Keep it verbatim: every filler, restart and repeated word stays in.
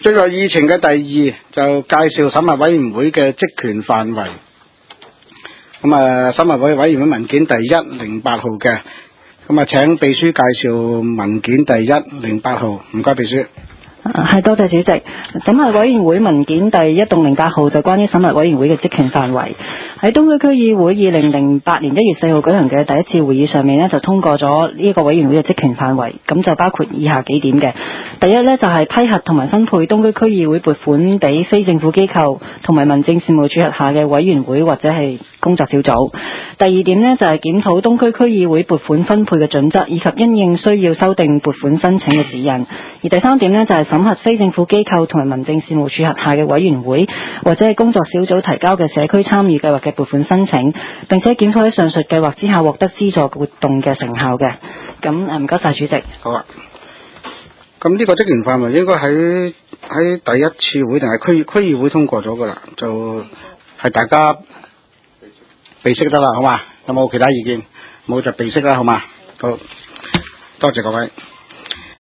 呢個議程嘅第二就介紹審核委員會嘅職權範圍。咁啊，審核委委員會文件第一零八號嘅，咁啊，請秘書介紹文件第一零八號，唔該秘書。 係，多謝主席。審核委員會文件第一到零八號就關於審核委員會嘅職權範圍。喺東區區議會二零零八年一月四號舉行嘅第一次會議上面呢，就通過咗呢一個委員會嘅職權範圍。咁就包括以下幾點嘅。第一呢，就係、是、批核同埋分配東區區議會撥款俾非政府機構同埋民政事務處轄下嘅委員會或者係工作小組。第二點呢，就係、是、檢討東區區議會撥款分配嘅準則，以及因應需要修訂撥款申請嘅指引。而第三點呢，就係、是審核非政府機構同埋民政事務處轄下嘅委員會或者係工作小組提交嘅社區參與計劃嘅撥款申請，並且檢討喺上述計劃之下獲得資助活動嘅成效嘅。咁誒，唔該晒主席。 好啊。咁呢個職權範圍應該喺喺第一次會定係區區議會通過咗噶啦，就係大家備悉得啦，好嘛？有冇其他意見？冇就備悉啦，好嘛？好，多謝各位。